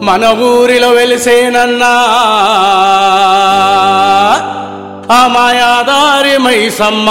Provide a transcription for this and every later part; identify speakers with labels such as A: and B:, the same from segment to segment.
A: మన ఊరిలో వెలిసేనన్నా ఆ మాయాదారి మైసమ్మ.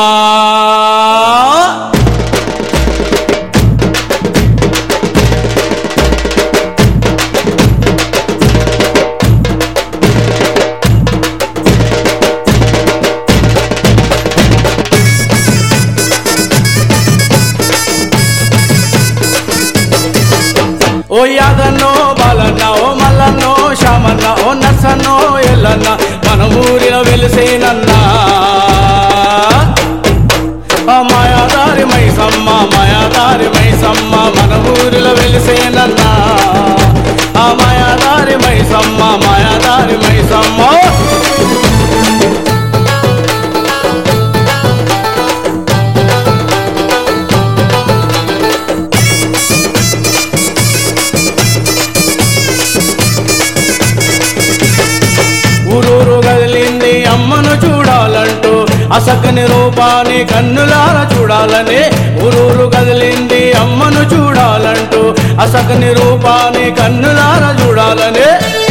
A: ఓ యాదన్నో బాలన్న, ఓ మల్లన్నో శామన్న, ఓ నర్సన్నో ఎల్లన్న, మన ఊరిలో వెలిసేనన్నా ఆ మాయాదారి మైసమ్మ. మాయాదారి మైసమ్మ మన ఊరిలో వెలిసేనన్నా ఆ మాయాదారి మైసమ్మ. మాయాదారి మైసమ్మ. ఊరూరు కదిలింది అమ్మను చూడాలంటూ అసకని రూపాన్ని కన్నులార చూడాలని. ఊరూరు కదిలింది అమ్మను చూడాలంటూ అసకని రూపాన్ని కన్నులార చూడాలని.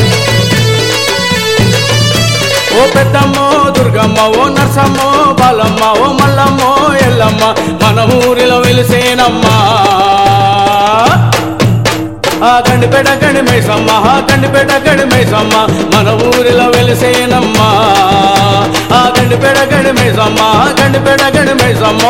A: ఓ పెద్దమ్మో దుర్గమ్మ, ఓ నర్సమ్మో బాలమ్మ, ఓ మల్లమ్మో ఎల్లమ్మ, మన ఊరిలో వెలిసేనమ్మా ఆ గండిపేట గండి మైసమ్మ. ఆ గండిపేట గండి మైసమ్మ మన ఊరిలో వెలిసేనమ్మా ఆ గండిపేట గండి మైసమ్మ. ఆ గండిపేట గండి మైసమ్మ.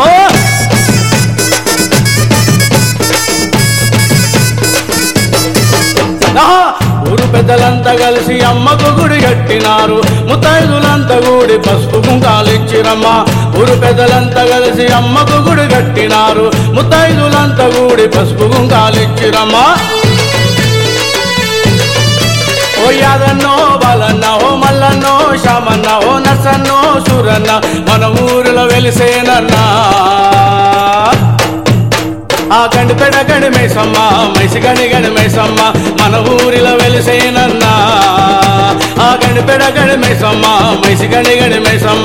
A: ఊరు పెద్దలంతా కలిసి అమ్మకు గుడి కట్టినారు, ముత్తైదులంతా కూడి పసుపు కుంకాలిచ్చిరమ్మా. ఊరు పెద్దలంతా కలిసి అమ్మకు గుడి కట్టినారు, ముత్తైదులంతా కూడి పసుపు కుంకాలిచ్చిరమ్మా. ఓ యాదన్నో బాలన్న, ఓ మల్లన్నో శామన్న, ఓ నర్సన్నో సూరన్న, మన ఊరిలో వెలిసేనన్నా ఆ గండిపేట గండి మైసమ్మ. మైసి గండి గండి మైసమ్మ మన ఊరిలో వెలిసేనన్నా ఆ గండిపేట గండి మైసమ్మ. మైసి గండి గండి మైసమ్మ.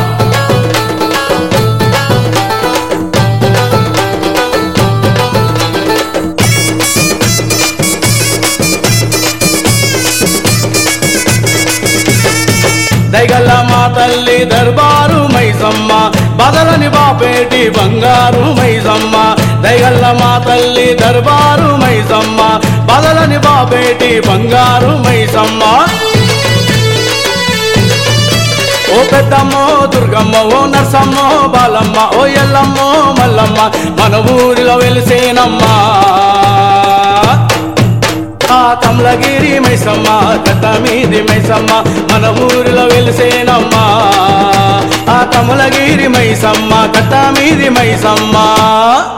A: దైగల్ల మా తల్లి దర్బారు మైసమ్మ, బదలని బాపేటి బంగారు మైసమ్మ. దైగల్ల మా తల్లి దర్బారు మైసమ్మ, బదలని బాపేటి బంగారు మైసమ్మ. ఓ పెద్దమ్మో దుర్గమ్మ, ఓ నర్సమ్మో బాలమ్మ, ఓ ఎల్లమ్మో మల్లమ్మ, మన ఊరిలో వెలిసేనమ్మా ఆ కమలగిరి మైసమ్మ. కట్టమీది మైసమ్మ మన ఊరిలో వెలిసేనమ్మా ఆ కమలగిరి మైసమ్మ. కట్టమీది మైసమ్మ.